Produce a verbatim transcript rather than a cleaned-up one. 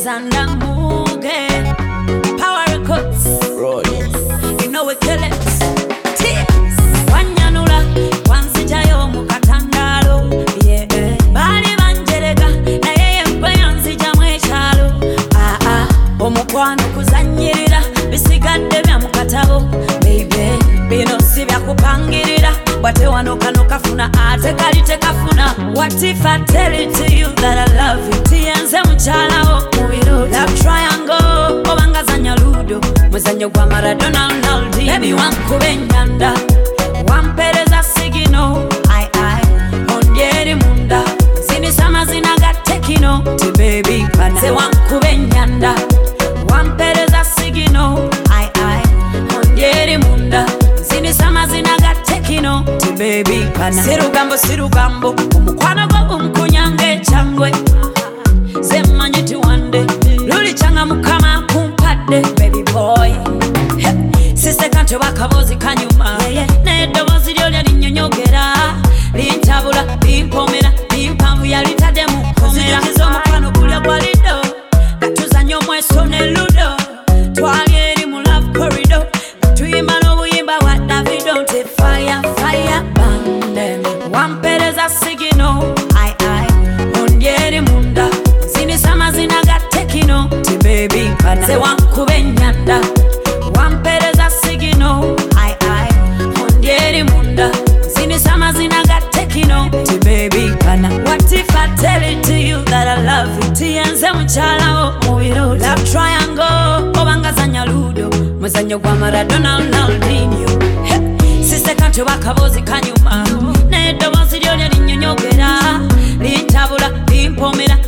Alexander Muge, Power Records, you know we kill it. Tears, Wanyanula, Wansijayo Mukatangalo, yeah. Bali Banjerega, na yeye mkweyanzi jamwe chalo. Ah ah, omukwano kuzanyirira, bisigadde bya mukatabo, baby. Bino si bya kupangirira, bwate wano kano kafuna ate kali tekafuna. What if I tell it to you that I love you? Tienze mchala o mubiro love triangle, obangazanya ludo muzanyo gwa Maradona Ronaldo. Baby wankube nyanda, wampereza sigino, ai ai ondyeri munda, zini sama zinaga tekino, ti baby pana. Se wankube nyanda, wampereza sigino, ai ai ondyeri munda, zini sama zinaga tekino, ti baby pana. Sirugambo sirugambo, umukwano go umkunyange changwe, zemanyi ti wande luli changa mukama kumpadde, baby boy. Sise kanto bakabozi kanyuma, nedobozi lyo lyalinyonyogera, lintabula limpomera limpanvu yalitadde mukomera. Zizo mukwano gulya gwalido, gatuzanyo mweso ne ludo, twali eri mu love corridor, tuyimba n'obuyimba wa Davido. Te fire fire bande, wampereza sigino, ai ai ondyeri munda, zini sama zinaga tekino, ti baby pana. Se wankube nyanda, wampereza sigino, ai ai ondyeri munda, zini sama zinaga tekino, ti baby pana. What if I tell it to you that I love you? Tienze mchala o mubiro love triangle, obangazanya ludo muzanyo gwa Maradona Ronaldinho. Sise kanto bakabozi kanyuma, nedobozi lyo lyalinyonyogera, lintabula limpomera